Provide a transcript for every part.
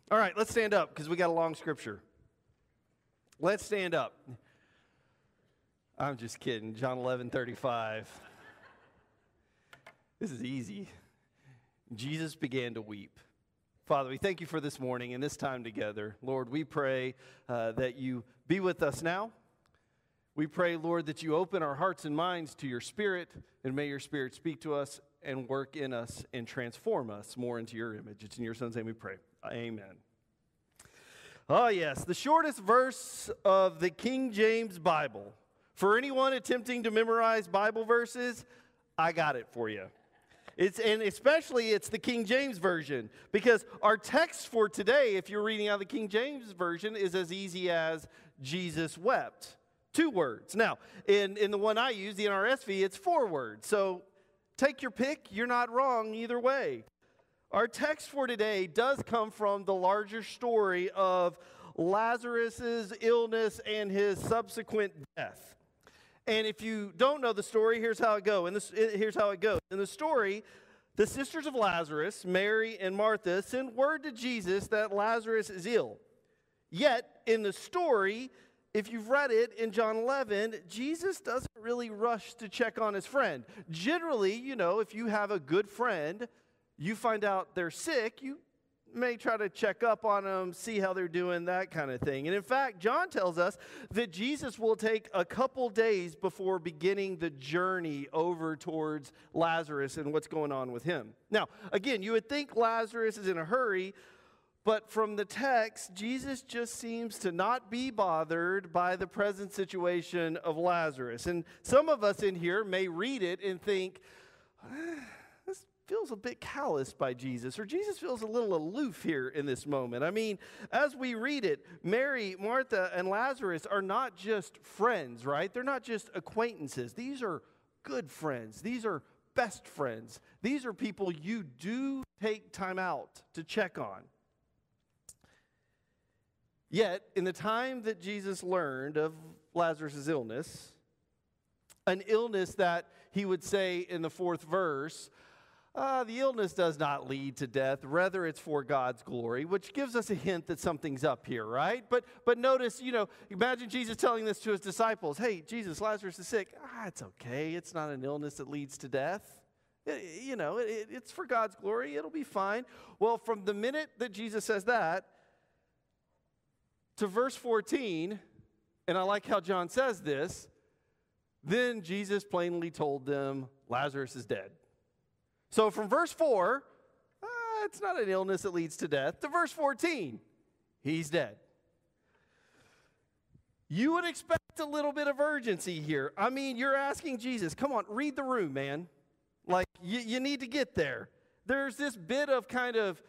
All right, let's stand up because we got a long scripture. Let's stand up. I'm just kidding. John 11:35. This is easy. Jesus began to weep. Father, we thank you for this morning and this time together. Lord, we pray that you be with us now. We pray, Lord, that you open our hearts and minds to your Spirit, and may your Spirit speak to us and work in us and transform us more into your image. It's in your Son's name we pray. Amen. Oh, yes, the shortest verse of the King James Bible. For anyone attempting to memorize Bible verses, I got it for you. And especially it's the King James Version, because our text for today, if you're reading out of the King James Version, is as easy as Jesus wept. 2 words. Now, in the one I use, the NRSV, it's 4 words. So take your pick. You're not wrong either way. Our text for today does come from the larger story of Lazarus' illness and his subsequent death. And if you don't know the story, here's how it goes. In the story, the sisters of Lazarus, Mary and Martha, send word to Jesus that Lazarus is ill. Yet, in the story, if you've read it in John 11, Jesus doesn't really rush to check on his friend. Generally, if you have a good friend, you find out they're sick, you may try to check up on them, see how they're doing, that kind of thing. And in fact, John tells us that Jesus will take a couple days before beginning the journey over towards Lazarus and what's going on with him. Now, again, you would think Lazarus is in a hurry, but from the text, Jesus just seems to not be bothered by the present situation of Lazarus. And some of us in here may read it and think, this feels a bit callous by Jesus, or Jesus feels a little aloof here in this moment. I mean, as we read it, Mary, Martha, and Lazarus are not just friends, right? They're not just acquaintances. These are good friends. These are best friends. These are people you do take time out to check on. Yet, in the time that Jesus learned of Lazarus' illness, an illness that he would say in the 4th verse, the illness does not lead to death, rather it's for God's glory, which gives us a hint that something's up here, right? But notice, imagine Jesus telling this to his disciples. Hey, Jesus, Lazarus is sick. It's okay. It's not an illness that leads to death. It's for God's glory. It'll be fine. Well, from the minute that Jesus says that to verse 14, and I like how John says this, then Jesus plainly told them Lazarus is dead. So from verse 4, it's not an illness that leads to death, to verse 14, he's dead. You would expect a little bit of urgency here. I mean, you're asking Jesus, come on, read the room, man. Like, you need to get there. There's this bit of kind of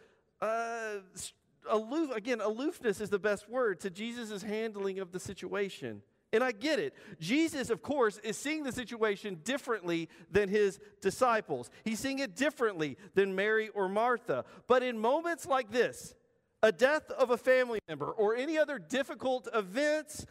aloofness is the best word to Jesus' handling of the situation. And I get it. Jesus, of course, is seeing the situation differently than his disciples. He's seeing it differently than Mary or Martha. But in moments like this, a death of a family member or any other difficult events,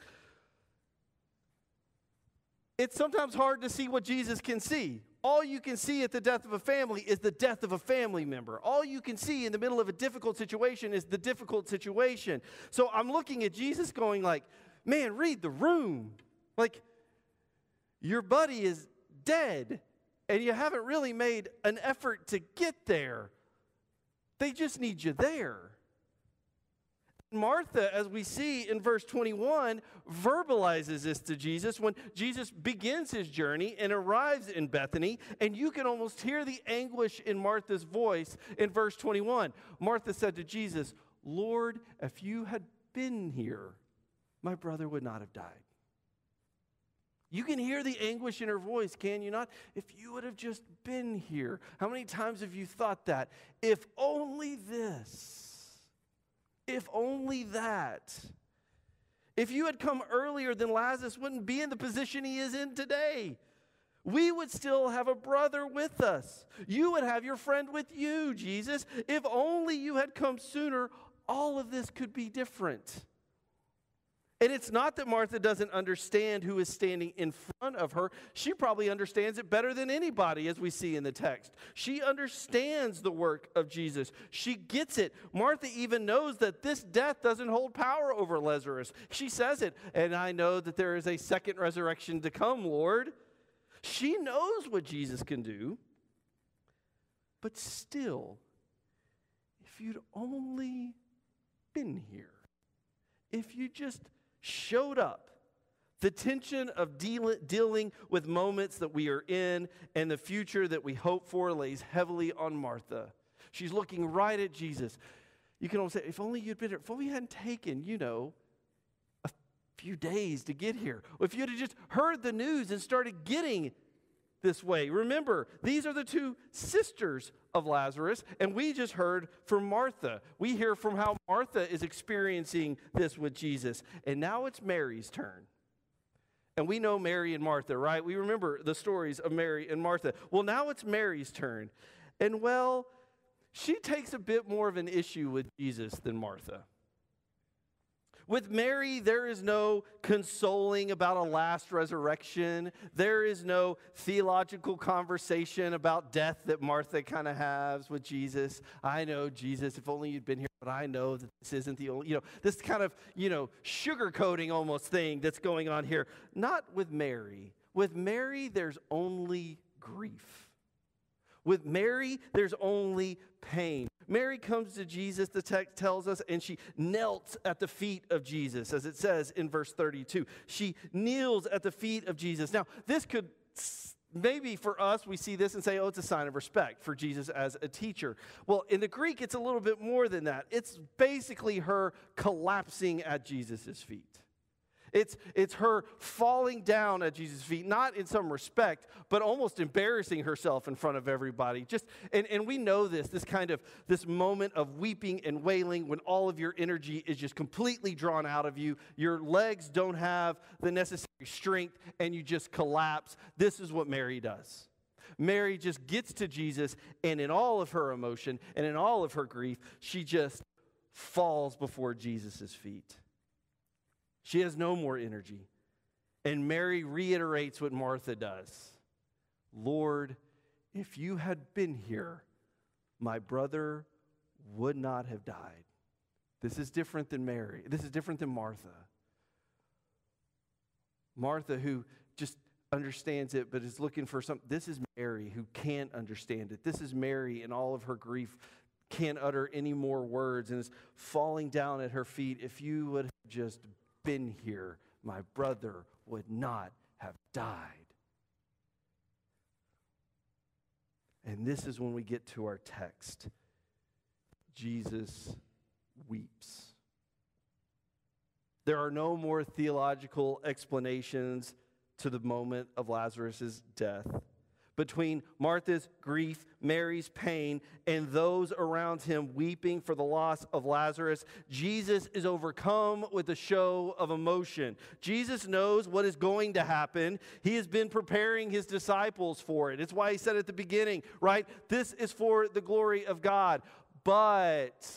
it's sometimes hard to see what Jesus can see. All you can see at the death of a family is the death of a family member. All you can see in the middle of a difficult situation is the difficult situation. So I'm looking at Jesus going like, man, read the room. Like, your buddy is dead, and you haven't really made an effort to get there. They just need you there. Martha, as we see in verse 21, verbalizes this to Jesus when Jesus begins his journey and arrives in Bethany, and you can almost hear the anguish in Martha's voice in verse 21. Martha said to Jesus, Lord, if you had been here, my brother would not have died. You can hear the anguish in her voice, can you not? If you would have just been here. How many times have you thought that? If only this. If only that. If you had come earlier, then Lazarus wouldn't be in the position he is in today. We would still have a brother with us. You would have your friend with you, Jesus. If only you had come sooner, all of this could be different. And it's not that Martha doesn't understand who is standing in front of her. She probably understands it better than anybody, as we see in the text. She understands the work of Jesus. She gets it. Martha even knows that this death doesn't hold power over Lazarus. She says it, and I know that there is a second resurrection to come, Lord. She knows what Jesus can do. But still, if you'd only been here, if you just showed up, the tension of dealing with moments that we are in and the future that we hope for lays heavily on Martha. She's looking right at Jesus. You can almost say, if only you'd been here, if only you hadn't taken, a few days to get here. If you'd have just heard the news and started getting this way. Remember, these are the two sisters of Lazarus, and we just heard from Martha. We hear from how Martha is experiencing this with Jesus, and now it's Mary's turn. And we know Mary and Martha, right? We remember the stories of Mary and Martha. Well, now it's Mary's turn, and she takes a bit more of an issue with Jesus than Martha. With Mary, there is no consoling about a last resurrection. There is no theological conversation about death that Martha kind of has with Jesus. I know, Jesus, if only you'd been here, but I know that this isn't the only, this kind of, sugarcoating almost thing that's going on here. Not with Mary. With Mary, there's only grief. With Mary, there's only pain. Mary comes to Jesus, the text tells us, and she knelt at the feet of Jesus, as it says in verse 32. She kneels at the feet of Jesus. Now, this could, maybe for us, we see this and say, oh, it's a sign of respect for Jesus as a teacher. Well, in the Greek, it's a little bit more than that. It's basically her collapsing at Jesus' feet. It's her falling down at Jesus' feet, not in some respect, but almost embarrassing herself in front of everybody. And we know this moment of weeping and wailing when all of your energy is just completely drawn out of you. Your legs don't have the necessary strength, and you just collapse. This is what Mary does. Mary just gets to Jesus, and in all of her emotion and in all of her grief, she just falls before Jesus' feet. She has no more energy. And Mary reiterates what Martha does. Lord, if you had been here, my brother would not have died. This is different than Mary. This is different than Martha. Martha, who just understands it but is looking for something. This is Mary, who can't understand it. This is Mary in all of her grief, can't utter any more words and is falling down at her feet. If you would have just been here, my brother would not have died. And this is when we get to our text. Jesus weeps. There are no more theological explanations to the moment of Lazarus' death. Between Martha's grief, Mary's pain, and those around him weeping for the loss of Lazarus, Jesus is overcome with a show of emotion. Jesus knows what is going to happen. He has been preparing his disciples for it. It's why he said at the beginning, right? This is for the glory of God. But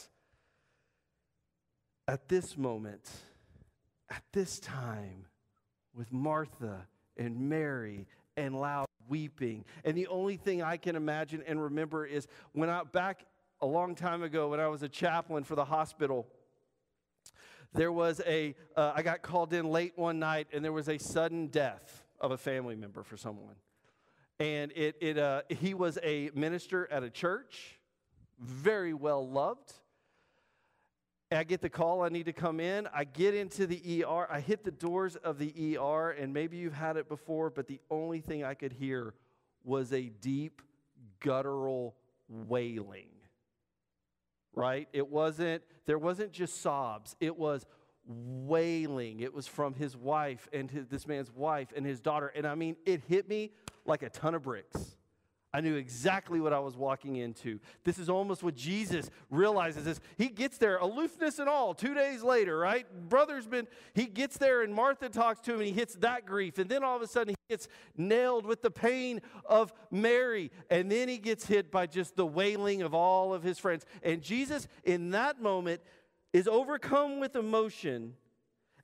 at this moment, at this time, with Martha and Mary and loud weeping. And the only thing I can imagine and remember is back a long time ago when I was a chaplain for the hospital, there was I got called in late one night and there was a sudden death of a family member for someone. And he was a minister at a church, very well loved. I get the call, I need to come in. I get into the ER. I hit the doors of the ER, and maybe you've had it before, but the only thing I could hear was a deep, guttural wailing, right? There wasn't just sobs. It was wailing. It was from his wife and this man's wife and his daughter. And I mean, it hit me like a ton of bricks. I knew exactly what I was walking into. This is almost what Jesus realizes is he gets there, aloofness and all, 2 days later, right? He gets there and Martha talks to him and he hits that grief. And then all of a sudden he gets nailed with the pain of Mary. And then he gets hit by just the wailing of all of his friends. And Jesus in that moment is overcome with emotion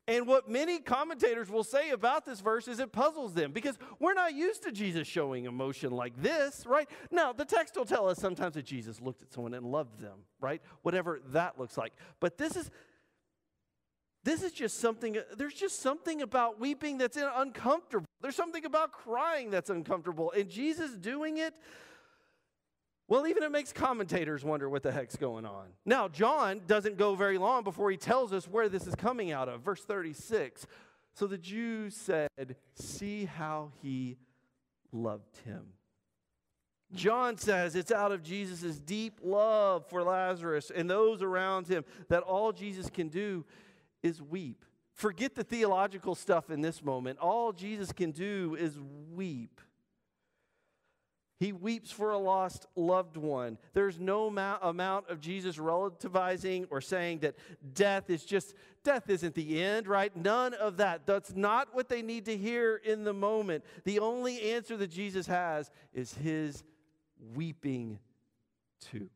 And what many commentators will say about this verse is it puzzles them because we're not used to Jesus showing emotion like this, right? Now, the text will tell us sometimes that Jesus looked at someone and loved them, right? Whatever that looks like. But this is just something, there's just something about weeping that's uncomfortable. There's something about crying that's uncomfortable. And Jesus doing it, well, even it makes commentators wonder what the heck's going on. Now, John doesn't go very long before he tells us where this is coming out of. Verse 36, so the Jews said, see how he loved him. John says it's out of Jesus' deep love for Lazarus and those around him that all Jesus can do is weep. Forget the theological stuff in this moment. All Jesus can do is weep. He weeps for a lost loved one. There's no amount of Jesus relativizing or saying that death isn't the end, right? None of that. That's not what they need to hear in the moment. The only answer that Jesus has is his weeping too.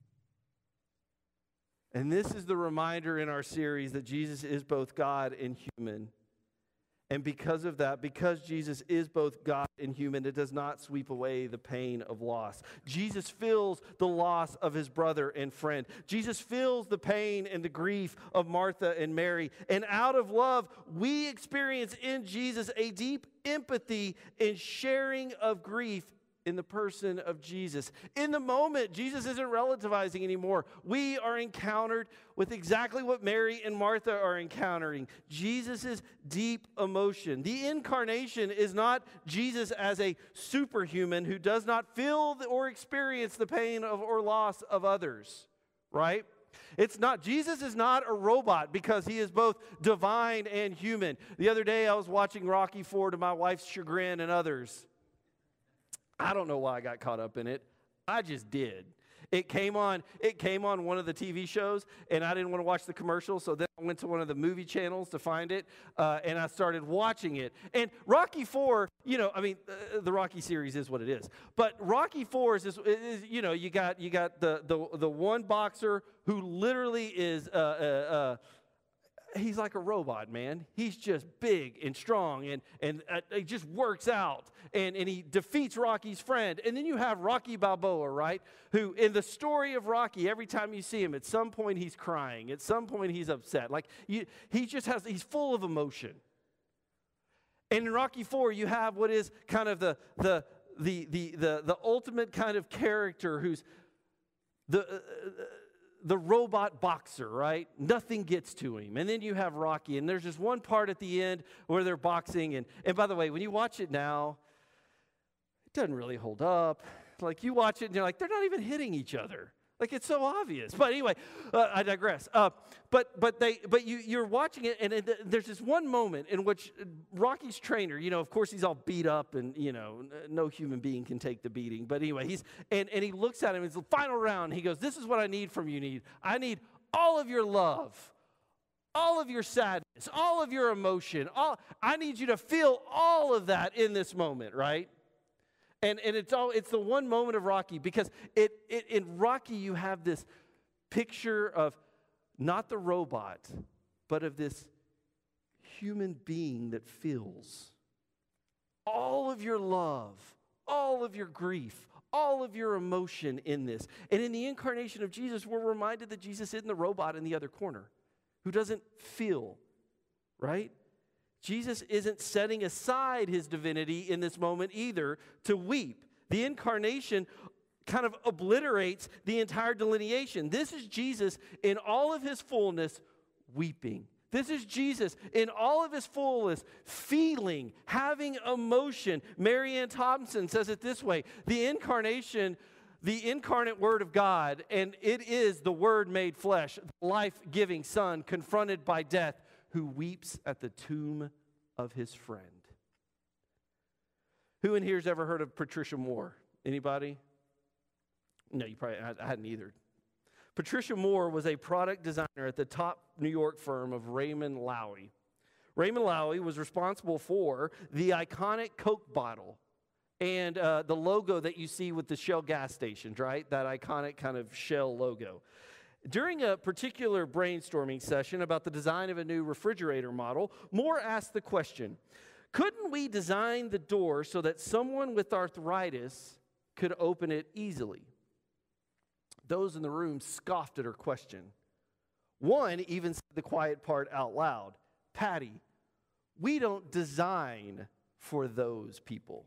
And this is the reminder in our series that Jesus is both God and human. And because of that, because Jesus is both God and human, it does not sweep away the pain of loss. Jesus feels the loss of his brother and friend. Jesus feels the pain and the grief of Martha and Mary. And out of love, we experience in Jesus a deep empathy and sharing of grief in the person of Jesus. In the moment, Jesus isn't relativizing anymore. We are encountered with exactly what Mary and Martha are encountering. Jesus' deep emotion. The incarnation is not Jesus as a superhuman who does not feel or experience the pain of or loss of others, right? It's not, Jesus is not a robot because he is both divine and human. The other day I was watching Rocky IV to my wife's chagrin and others. I don't know why I got caught up in it. I just did. It came on one of the TV shows, and I didn't want to watch the commercials, so then I went to one of the movie channels to find it, and I started watching it. And Rocky IV, the Rocky series is what it is. But Rocky IV is you got the one boxer who literally is he's like a robot, man. He's just big and strong, and he just works out, and he defeats Rocky's friend. And then you have Rocky Balboa, right, who in the story of Rocky, every time you see him, at some point he's crying. At some point he's upset. He's full of emotion. And in Rocky IV, you have what is kind of the ultimate kind of character who's the robot boxer, right? Nothing gets to him. And then you have Rocky, and there's just one part at the end where they're boxing. And by the way, when you watch it now, it doesn't really hold up. Like, you watch it, and you're like, they're not even hitting each other. Like, it's so obvious. But anyway, I digress. You're watching it, and there's this one moment in which Rocky's trainer, of course he's all beat up, and no human being can take the beating. But anyway, he looks at him. It's the final round. He goes, "This is what I need from you. I need all of your love, all of your sadness, all of your emotion. I need you to feel all of that in this moment, right?" And it's the one moment of Rocky, because in Rocky you have this picture of not the robot, but of this human being that feels all of your love, all of your grief, all of your emotion in this. And in the incarnation of Jesus, we're reminded that Jesus isn't the robot in the other corner who doesn't feel, right? Jesus isn't setting aside his divinity in this moment either to weep. The incarnation kind of obliterates the entire delineation. This is Jesus in all of his fullness weeping. This is Jesus in all of his fullness feeling, having emotion. Mary Ann Thompson says it this way: the incarnation, the incarnate Word of God, and it is the Word made flesh, the life-giving Son confronted by death, who weeps at the tomb of his friend. Who in here has ever heard of Patricia Moore? Anybody? No, I hadn't either. Patricia Moore was a product designer at the top New York firm of Raymond Loewy. Raymond Loewy was responsible for the iconic Coke bottle and the logo that you see with the Shell gas stations, right? That iconic kind of Shell logo. During a particular brainstorming session about the design of a new refrigerator model, Moore asked the question, couldn't we design the door so that someone with arthritis could open it easily? Those in the room scoffed at her question. One even said the quiet part out loud, Patty, we don't design for those people.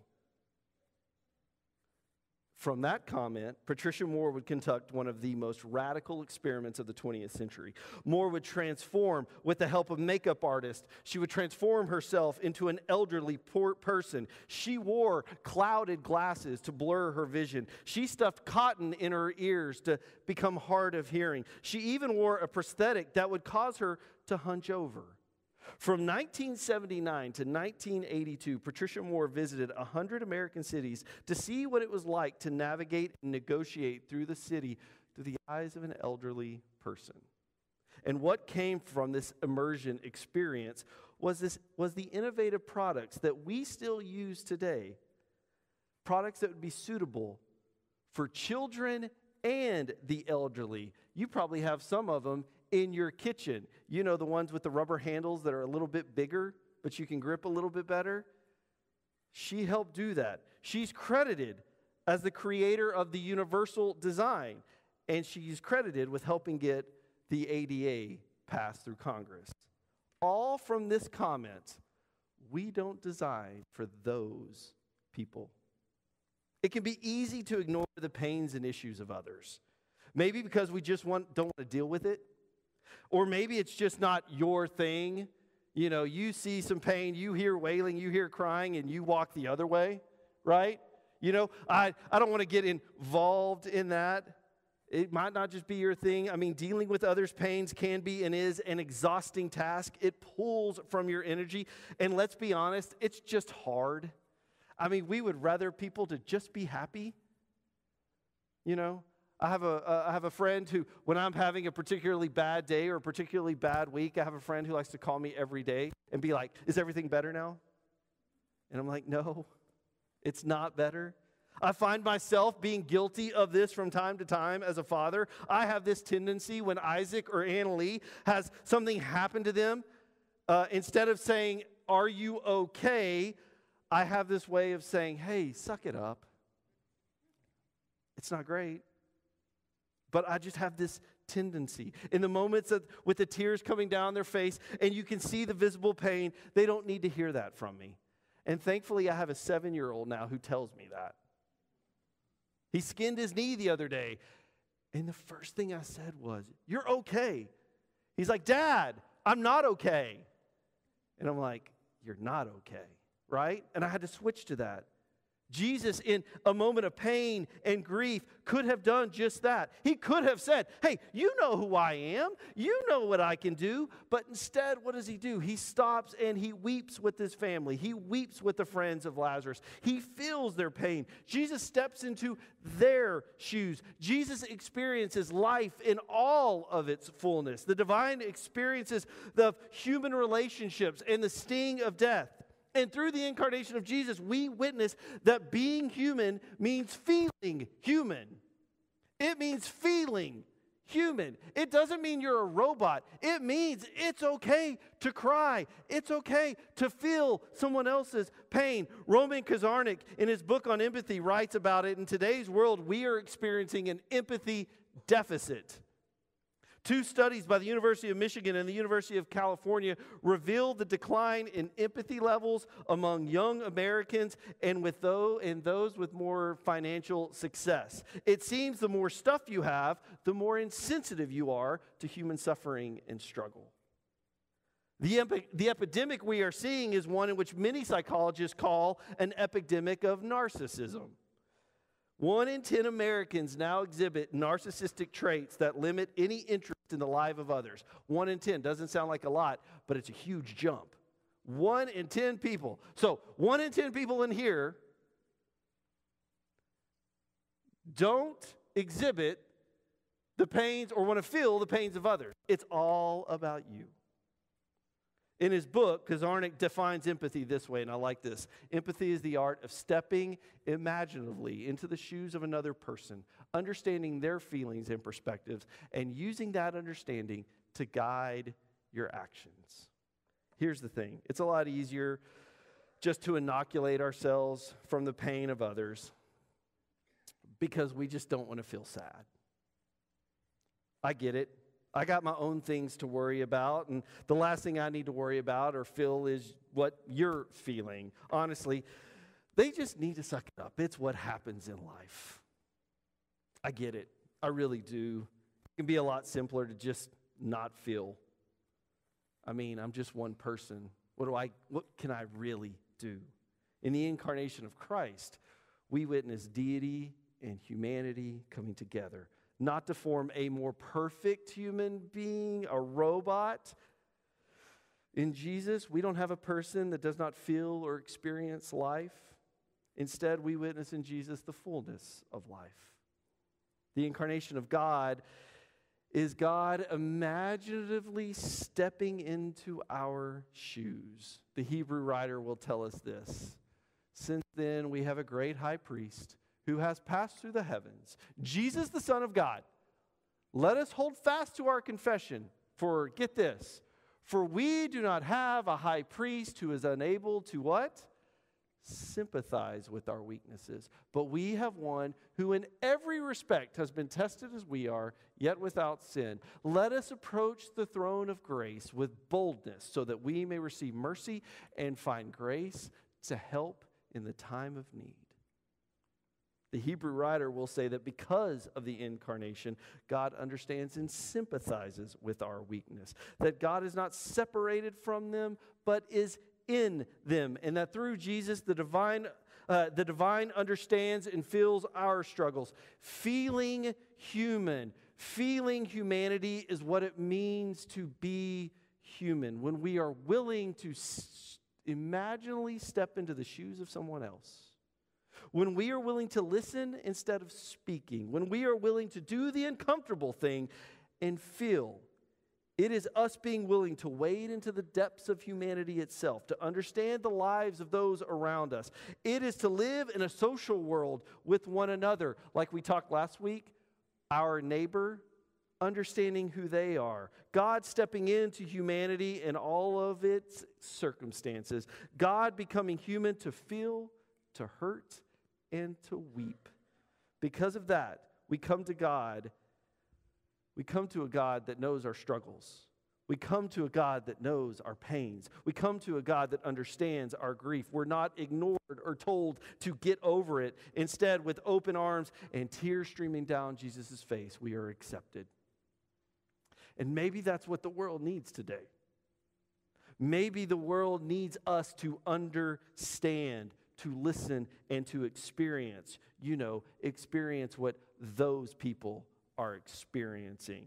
From that comment, Patricia Moore would conduct one of the most radical experiments of the 20th century. Moore would transform with the help of makeup artists. She would transform herself into an elderly poor person. She wore clouded glasses to blur her vision. She stuffed cotton in her ears to become hard of hearing. She even wore a prosthetic that would cause her to hunch over. From 1979 to 1982, Patricia Moore visited 100 American cities to see what it was like to navigate and negotiate through the city through the eyes of an elderly person. And what came from this immersion experience was the innovative products that we still use today, products that would be suitable for children and the elderly. You probably have some of them in your kitchen. You know, the ones with the rubber handles that are a little bit bigger, but you can grip a little bit better. She helped do that. She's credited as the creator of the universal design, and she's credited with helping get the ADA passed through Congress. All from this comment, we don't design for those people. It can be easy to ignore the pains and issues of others. Maybe because we just don't want to deal with it. Or maybe it's just not your thing. You know, you see some pain, you hear wailing, you hear crying, and you walk the other way, right? You know, I don't want to get involved in that. It might not just be your thing. I mean, dealing with others' pains can be and is an exhausting task. It pulls from your energy. And let's be honest, it's just hard. I mean, we would rather people to just be happy. You know, I have a friend who, when I'm having a particularly bad day or a particularly bad week, I have a friend who likes to call me every day and be like, is everything better now? And I'm like, no, it's not better. I find myself being guilty of this from time to time as a father. I have this tendency when Isaac or Anna Lee has something happen to them, instead of saying, are you okay? I have this way of saying, hey, suck it up. It's not great. But I just have this tendency. In the moments with the tears coming down their face and you can see the visible pain, they don't need to hear that from me. And thankfully, I have a 7-year-old now who tells me that. He skinned his knee the other day. And the first thing I said was, you're okay. He's like, Dad, I'm not okay. And I'm like, you're not okay, right? And I had to switch to that. Jesus, in a moment of pain and grief, could have done just that. He could have said, hey, you know who I am. You know what I can do. But instead, what does he do? He stops and he weeps with his family. He weeps with the friends of Lazarus. He feels their pain. Jesus steps into their shoes. Jesus experiences life in all of its fullness. The divine experiences the human relationships and the sting of death. And through the incarnation of Jesus, we witness that being human means feeling human. It means feeling human. It doesn't mean you're a robot. It means it's okay to cry. It's okay to feel someone else's pain. Roman Kazarnik, in his book on empathy, writes about it. In today's world, we are experiencing an empathy deficit. 2 studies by the University of Michigan and the University of California revealed the decline in empathy levels among young Americans and those with more financial success. It seems the more stuff you have, the more insensitive you are to human suffering and struggle. The epidemic we are seeing is one in which many psychologists call an epidemic of narcissism. 1 in 10 Americans now exhibit narcissistic traits that limit any interest in the life of others. 1 in 10 doesn't sound like a lot, but it's a huge jump. 1 in 10 people. So 1 in 10 people in here don't exhibit the pains or want to feel the pains of others. It's all about you. In his book, Kazarnik defines empathy this way, and I like this. Empathy is the art of stepping imaginatively into the shoes of another person, understanding their feelings and perspectives, and using that understanding to guide your actions. Here's the thing. It's a lot easier just to inoculate ourselves from the pain of others because we just don't want to feel sad. I get it. I got my own things to worry about, and the last thing I need to worry about or feel is what you're feeling. Honestly, they just need to suck it up. It's what happens in life. I get it. I really do. It can be a lot simpler to just not feel. I mean, I'm just one person. What can I really do? In the incarnation of Christ, we witness deity and humanity coming together. Not to form a more perfect human being, a robot. In Jesus, we don't have a person that does not feel or experience life. Instead, we witness in Jesus the fullness of life. The incarnation of God is God imaginatively stepping into our shoes. The Hebrew writer will tell us this. Since then, we have a great high priest who has passed through the heavens, Jesus, the Son of God. Let us hold fast to our confession, for, get this, for we do not have a high priest who is unable to what? Sympathize with our weaknesses. But we have one who in every respect has been tested as we are, yet without sin. Let us approach the throne of grace with boldness so that we may receive mercy and find grace to help in the time of need. The Hebrew writer will say that because of the incarnation, God understands and sympathizes with our weakness. That God is not separated from them, but is in them. And that through Jesus, the divine understands and feels our struggles. Feeling human. Feeling humanity is what it means to be human. When we are willing to imaginally step into the shoes of someone else. When we are willing to listen instead of speaking, when we are willing to do the uncomfortable thing and feel, it is us being willing to wade into the depths of humanity itself, to understand the lives of those around us. It is to live in a social world with one another, like we talked last week, our neighbor, understanding who they are. God stepping into humanity and all of its circumstances. God becoming human to feel, to hurt, and to weep. Because of that, we come to God. We come to a God that knows our struggles. We come to a God that knows our pains. We come to a God that understands our grief. We're not ignored or told to get over it. Instead, with open arms and tears streaming down Jesus' face, we are accepted. And maybe that's what the world needs today. Maybe the world needs us to understand, to listen, and to experience. Experience what those people are experiencing.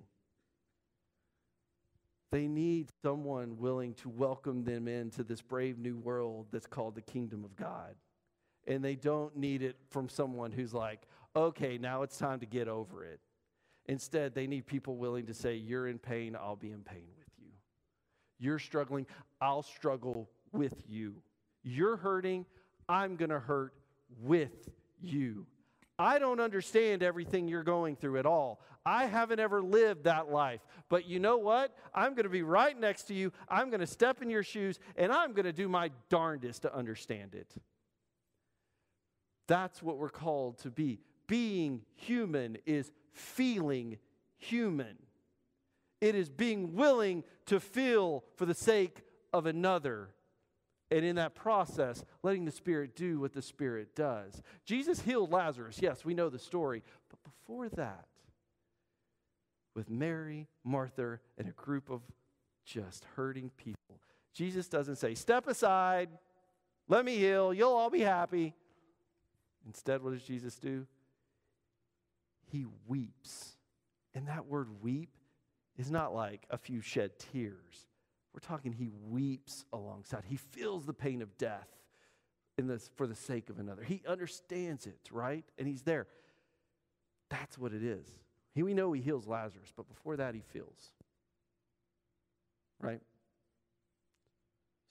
They need someone willing to welcome them into this brave new world that's called the kingdom of God. And they don't need it from someone who's like, okay, now it's time to get over it. Instead, they need people willing to say, you're in pain, I'll be in pain with you. You're struggling, I'll struggle with you. You're hurting, I'm going to hurt with you. I don't understand everything you're going through at all. I haven't ever lived that life. But you know what? I'm going to be right next to you. I'm going to step in your shoes, and I'm going to do my darndest to understand it. That's what we're called to be. Being human is feeling human. It is being willing to feel for the sake of another. And in that process, letting the Spirit do what the Spirit does. Jesus healed Lazarus. Yes, we know the story. But before that, with Mary, Martha, and a group of just hurting people, Jesus doesn't say, step aside, let me heal, you'll all be happy. Instead, what does Jesus do? He weeps. And that word weep is not like a few shed tears. We're talking he weeps alongside. He feels the pain of death for the sake of another. He understands it, right? And he's there. That's what it is. We know he heals Lazarus, but before that he feels. Right?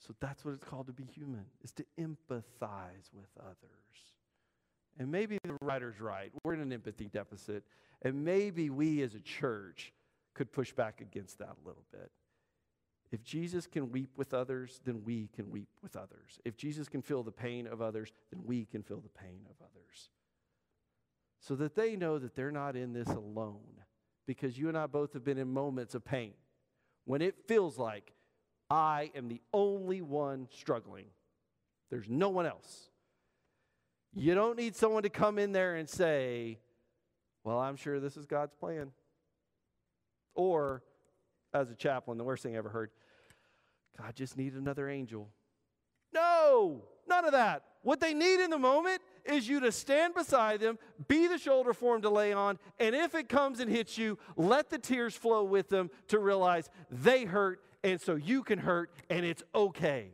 So that's what it's called to be human, is to empathize with others. And maybe the writer's right. We're in an empathy deficit. And maybe we as a church could push back against that a little bit. If Jesus can weep with others, then we can weep with others. If Jesus can feel the pain of others, then we can feel the pain of others. So that they know that they're not in this alone. Because you and I both have been in moments of pain when it feels like I am the only one struggling. There's no one else. You don't need someone to come in there and say, well, I'm sure this is God's plan. Or, as a chaplain, the worst thing I ever heard, God just needed another angel. No, none of that. What they need in the moment is you to stand beside them, be the shoulder for them to lay on, and if it comes and hits you, let the tears flow with them to realize they hurt, and so you can hurt, and it's okay.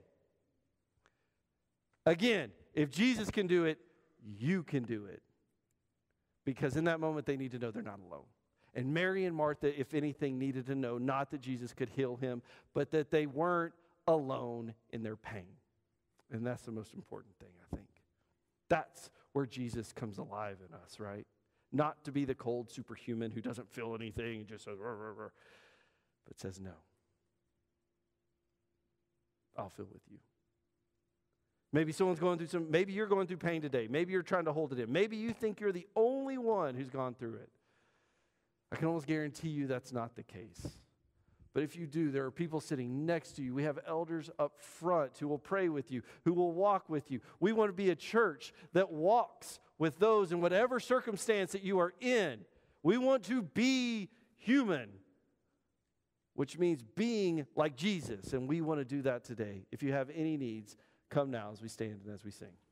Again, if Jesus can do it, you can do it. Because in that moment, they need to know they're not alone. And Mary and Martha, if anything, needed to know not that Jesus could heal him, but that they weren't alone in their pain. And that's the most important thing, I think. That's where Jesus comes alive in us, right? Not to be the cold superhuman who doesn't feel anything and just says, rah, rah, rah, but says, no. I'll feel with you. Maybe someone's going through maybe you're going through pain today. Maybe you're trying to hold it in. Maybe you think you're the only one who's gone through it. I can almost guarantee you that's not the case. But if you do, there are people sitting next to you. We have elders up front who will pray with you, who will walk with you. We want to be a church that walks with those in whatever circumstance that you are in. We want to be human, which means being like Jesus, and we want to do that today. If you have any needs, come now as we stand and as we sing.